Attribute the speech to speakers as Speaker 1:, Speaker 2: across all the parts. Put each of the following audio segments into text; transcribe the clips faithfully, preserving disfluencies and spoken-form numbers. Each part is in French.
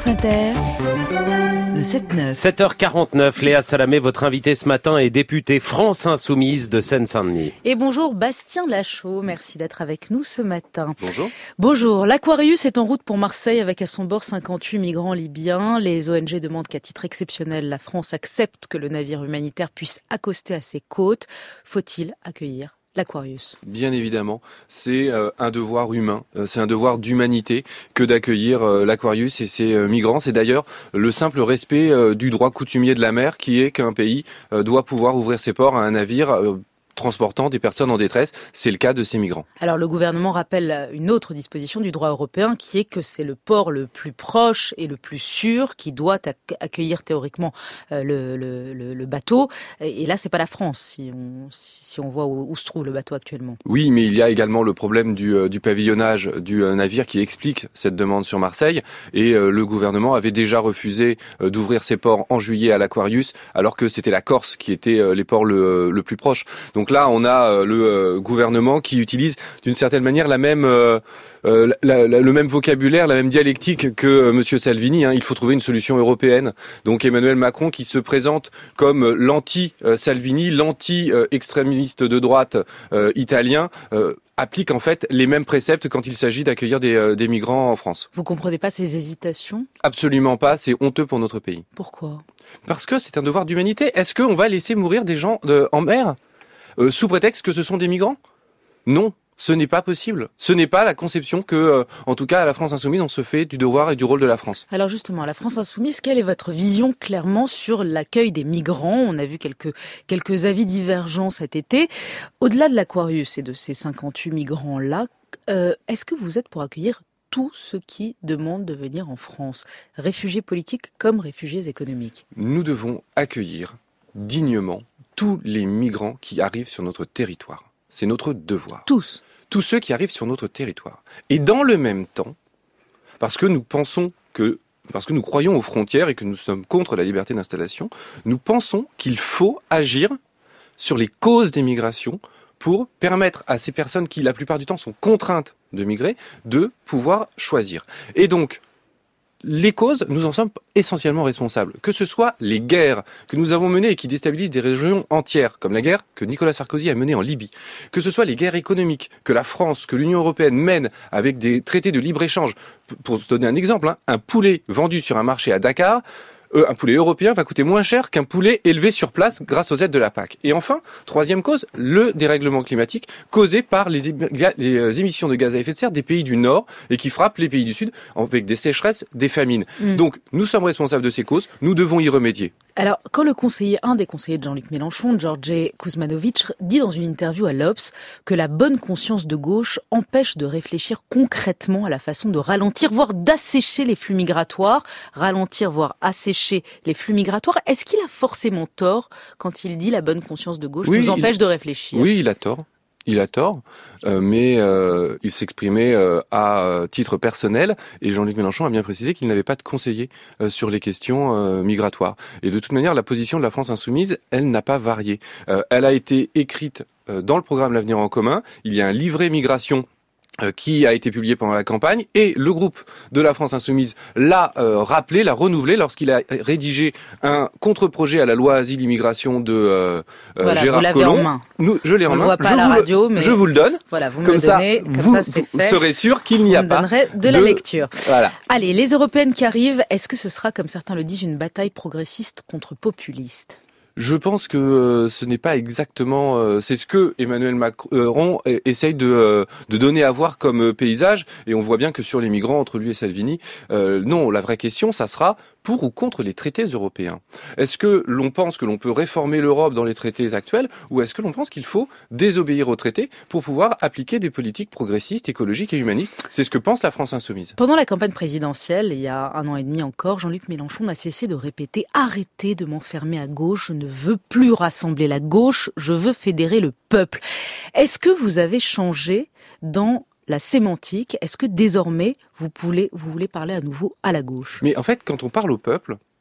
Speaker 1: France Inter, le sept neuf.
Speaker 2: sept heures quarante-neuf, Léa Salamé, votre invitée ce matin est députée France Insoumise de Seine-Saint-Denis.
Speaker 3: Et bonjour Bastien Lachaud, merci d'être avec nous ce matin.
Speaker 2: Bonjour.
Speaker 3: Bonjour, l'Aquarius est en route pour Marseille avec à son bord cinquante-huit migrants libyens. Les O N G demandent qu'à titre exceptionnel, la France accepte que le navire humanitaire puisse accoster à ses côtes. Faut-il accueillir l'Aquarius?
Speaker 4: Bien évidemment, c'est euh, un devoir humain, euh, c'est un devoir d'humanité que d'accueillir euh, l'Aquarius et ses euh, migrants. C'est d'ailleurs le simple respect euh, du droit coutumier de la mer qui est qu'un pays euh, doit pouvoir ouvrir ses ports à un navire euh, transportant des personnes en détresse. C'est le cas de ces migrants.
Speaker 3: Alors le gouvernement rappelle une autre disposition du droit européen qui est que c'est le port le plus proche et le plus sûr qui doit accueillir théoriquement le, le, le, le bateau. Et là, c'est pas la France si on, si on voit où, où se trouve le bateau actuellement.
Speaker 4: Oui, mais il y a également le problème du, du pavillonnage du navire qui explique cette demande sur Marseille. Et le gouvernement avait déjà refusé d'ouvrir ses ports en juillet à l'Aquarius alors que c'était la Corse qui était les ports le, le plus proche. Donc là, on a le gouvernement qui utilise d'une certaine manière la même, euh, la, la, le même vocabulaire, la même dialectique que Monsieur Salvini. Hein. Il faut trouver une solution européenne. Donc Emmanuel Macron qui se présente comme l'anti-Salvini, l'anti-extrémiste de droite euh, italien, euh, applique en fait les mêmes préceptes quand il s'agit d'accueillir des, euh, des migrants en France.
Speaker 3: Vous comprenez pas ces hésitations?
Speaker 4: Absolument pas, c'est honteux pour notre pays.
Speaker 3: Pourquoi?
Speaker 4: Parce que c'est un devoir d'humanité. Est-ce qu'on va laisser mourir des gens de, en mer Euh, sous prétexte que ce sont des migrants? Non, ce n'est pas possible. Ce n'est pas la conception que, euh, en tout cas, à la France Insoumise, on se fait du devoir et du rôle de la France.
Speaker 3: Alors justement, à la France Insoumise, quelle est votre vision clairement sur l'accueil des migrants? On a vu quelques, quelques avis divergents cet été. Au-delà de l'Aquarius et de ces cinquante-huit migrants-là, euh, est-ce que vous êtes pour accueillir tous ceux qui demandent de venir en France, réfugiés politiques comme réfugiés économiques?
Speaker 4: Nous devons accueillir dignement tous les migrants qui arrivent sur notre territoire. C'est notre devoir.
Speaker 3: Tous.
Speaker 4: Tous ceux qui arrivent sur notre territoire. Et dans le même temps, parce que nous pensons que, parce que nous croyons aux frontières et que nous sommes contre la liberté d'installation, nous pensons qu'il faut agir sur les causes des migrations pour permettre à ces personnes qui, la plupart du temps, sont contraintes de migrer, de pouvoir choisir. Et donc, les causes, nous en sommes essentiellement responsables. Que ce soit les guerres que nous avons menées et qui déstabilisent des régions entières, comme la guerre que Nicolas Sarkozy a menée en Libye. Que ce soit les guerres économiques que la France, que l'Union européenne mène avec des traités de libre-échange. Pour se donner un exemple, hein, un poulet vendu sur un marché à Dakar, Euh, un poulet européen va coûter moins cher qu'un poulet élevé sur place grâce aux aides de la P A C. Et enfin, troisième cause, le dérèglement climatique causé par les, é- les émissions de gaz à effet de serre des pays du Nord et qui frappent les pays du Sud avec des sécheresses, des famines. Mmh. Donc, nous sommes responsables de ces causes, nous devons y remédier.
Speaker 3: Alors, quand le conseiller, un des conseillers de Jean-Luc Mélenchon, Georges Kuzmanovic, dit dans une interview à l'Obs que la bonne conscience de gauche empêche de réfléchir concrètement à la façon de ralentir, voire d'assécher les flux migratoires, ralentir, voire assécher les flux migratoires, est-ce qu'il a forcément tort quand il dit la bonne conscience de gauche oui, nous empêche
Speaker 4: il...
Speaker 3: de réfléchir?
Speaker 4: Oui, il a tort. Il a tort, euh, mais euh, il s'exprimait euh, à titre personnel et Jean-Luc Mélenchon a bien précisé qu'il n'avait pas de conseiller euh, sur les questions euh, migratoires. Et de toute manière, la position de la France Insoumise, elle n'a pas varié. Euh, elle a été écrite euh, dans le programme L'Avenir en commun. Il y a un livret migration qui a été publié pendant la campagne, et le groupe de la France Insoumise l'a euh, rappelé, l'a renouvelé lorsqu'il a rédigé un contre-projet à la loi Asile-Immigration de euh,
Speaker 3: voilà,
Speaker 4: Gérard
Speaker 3: vous l'avez
Speaker 4: Collomb.
Speaker 3: En main.
Speaker 4: Nous, je l'ai
Speaker 3: On
Speaker 4: en main.
Speaker 3: Le voit pas
Speaker 4: je,
Speaker 3: à la
Speaker 4: vous
Speaker 3: radio,
Speaker 4: le,
Speaker 3: mais
Speaker 4: je vous le donne.
Speaker 3: Voilà, vous me
Speaker 4: comme
Speaker 3: le
Speaker 4: ça,
Speaker 3: donnez, comme
Speaker 4: vous,
Speaker 3: ça c'est
Speaker 4: vous
Speaker 3: fait.
Speaker 4: serez sûr qu'il n'y a
Speaker 3: vous
Speaker 4: pas
Speaker 3: de, de la lecture.
Speaker 4: Voilà.
Speaker 3: Allez, les européennes qui arrivent, est-ce que ce sera, comme certains le disent, une bataille progressiste contre populiste?
Speaker 4: Je pense que euh, ce n'est pas exactement... Euh, c'est ce que Emmanuel Macron euh, essaye de, euh, de donner à voir comme euh, paysage. Et on voit bien que sur les migrants, entre lui et Salvini, euh, non, la vraie question, ça sera pour ou contre les traités européens. Est-ce que l'on pense que l'on peut réformer l'Europe dans les traités actuels, ou est-ce que l'on pense qu'il faut désobéir aux traités pour pouvoir appliquer des politiques progressistes, écologiques et humanistes? C'est ce que pense la France Insoumise.
Speaker 3: Pendant la campagne présidentielle, il y a un an et demi encore, Jean-Luc Mélenchon n'a cessé de répéter « Arrêtez de m'enfermer à gauche, je ne veux plus rassembler la gauche, je veux fédérer le peuple ». Est-ce que vous avez changé dans la sémantique? Est-ce que désormais, vous voulez, vous voulez parler à nouveau à la gauche?
Speaker 4: Mais en fait, quand on parle au peuple,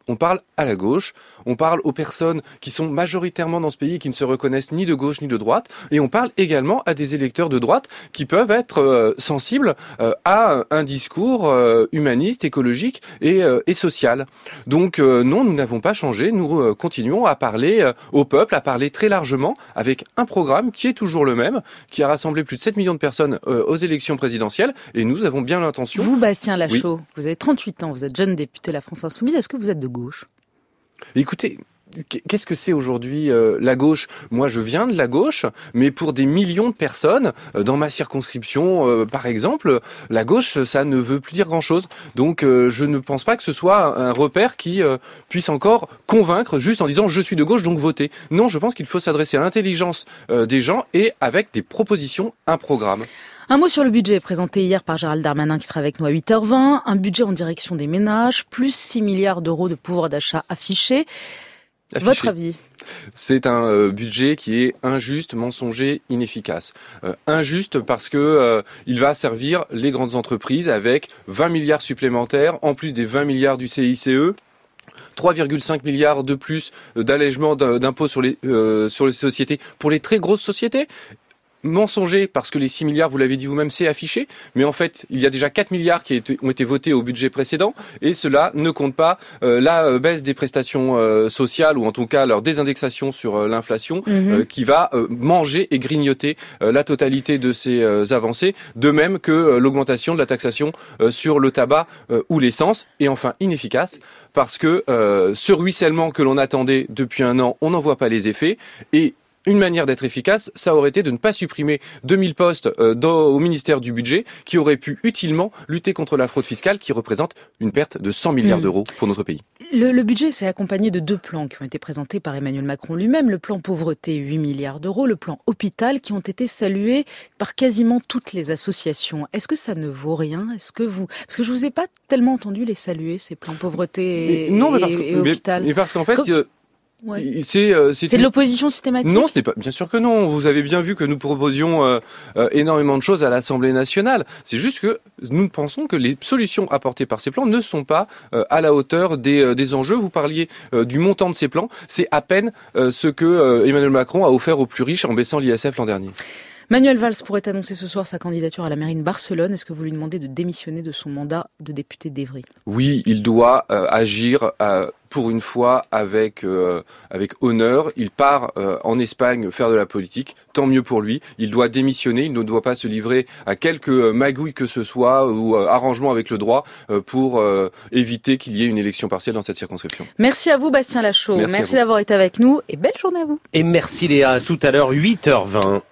Speaker 4: on parle à la gauche, on parle aux personnes qui sont majoritairement dans ce pays et qui ne se reconnaissent ni de gauche ni de droite, et on parle également à des électeurs de droite qui peuvent être euh, sensibles euh, à un discours euh, humaniste, écologique et, euh, et social. Donc euh, non, nous n'avons pas changé, nous euh, continuons à parler euh, au peuple, à parler très largement avec un programme qui est toujours le même, qui a rassemblé plus de sept millions de personnes euh, aux élections présidentielles, et nous avons bien l'intention...
Speaker 3: Vous, Bastien Lachaud,
Speaker 4: oui.
Speaker 3: vous avez trente-huit ans, vous êtes jeune député de la France Insoumise, est-ce que vous êtes de gauche ?
Speaker 4: Écoutez, qu'est-ce que c'est aujourd'hui euh, la gauche ? Moi, je viens de la gauche, mais pour des millions de personnes, euh, dans ma circonscription, euh, par exemple, la gauche, ça ne veut plus dire grand-chose. Donc, euh, je ne pense pas que ce soit un, un repère qui euh, puisse encore convaincre juste en disant « je suis de gauche, donc votez ». Non, je pense qu'il faut s'adresser à l'intelligence euh, des gens et avec des propositions, un programme.
Speaker 3: Un mot sur le budget présenté hier par Gérald Darmanin qui sera avec nous à huit heures vingt. Un budget en direction des ménages, plus six milliards d'euros de pouvoir d'achat affiché. Affiché. Votre avis ?
Speaker 4: C'est un euh, budget qui est injuste, mensonger, inefficace. Euh, injuste parce que euh, il va servir les grandes entreprises avec vingt milliards supplémentaires, en plus des vingt milliards du C I C E. trois virgule cinq milliards de plus d'allègement d'impôts sur les, euh, sur les sociétés pour les très grosses sociétés. Mensonger parce que les six milliards, vous l'avez dit vous-même, c'est affiché, mais en fait, il y a déjà quatre milliards qui ont été votés au budget précédent, et cela ne compte pas euh, la baisse des prestations euh, sociales, ou en tout cas leur désindexation sur euh, l'inflation, mmh. euh, qui va euh, manger et grignoter euh, la totalité de ces euh, avancées, de même que euh, l'augmentation de la taxation euh, sur le tabac euh, ou l'essence, et enfin inefficace, parce que euh, ce ruissellement que l'on attendait depuis un an, on n'en voit pas les effets, et une manière d'être efficace, ça aurait été de ne pas supprimer deux mille postes euh, dans, au ministère du Budget qui auraient pu utilement lutter contre la fraude fiscale qui représente une perte de cent milliards mmh. d'euros pour notre pays.
Speaker 3: Le, le budget s'est accompagné de deux plans qui ont été présentés par Emmanuel Macron lui-même. Le plan pauvreté, huit milliards d'euros, le plan hôpital qui ont été salués par quasiment toutes les associations. Est-ce que ça ne vaut rien ? Est-ce que vous... Parce que je vous ai pas tellement entendu les saluer, ces plans pauvreté et,
Speaker 4: mais non, mais parce que,
Speaker 3: et, et hôpital.
Speaker 4: Mais, mais parce qu'en fait... Quand... Euh...
Speaker 3: Ouais.
Speaker 4: C'est, euh, c'est,
Speaker 3: c'est de l'opposition systématique ?
Speaker 4: Non, ce n'est pas. Bien sûr que non. Vous avez bien vu que nous proposions euh, euh, énormément de choses à l'Assemblée nationale. C'est juste que nous pensons que les solutions apportées par ces plans ne sont pas euh, à la hauteur des, euh, des enjeux. Vous parliez euh, du montant de ces plans. C'est à peine euh, ce que euh, Emmanuel Macron a offert aux plus riches en baissant l'I S F l'an dernier.
Speaker 3: Manuel Valls pourrait annoncer ce soir sa candidature à la mairie de Barcelone. Est-ce que vous lui demandez de démissionner de son mandat de député d'Évry ?
Speaker 4: Oui, il doit euh, agir euh, pour une fois avec euh, avec honneur. Il part euh, en Espagne faire de la politique, tant mieux pour lui. Il doit démissionner, il ne doit pas se livrer à quelque magouille que ce soit ou euh, arrangement avec le droit euh, pour euh, éviter qu'il y ait une élection partielle dans cette circonscription.
Speaker 3: Merci à vous Bastien Lachaud, merci,
Speaker 4: merci
Speaker 3: d'avoir été avec nous et belle journée à vous.
Speaker 2: Et merci Léa, à tout à l'heure huit heures vingt.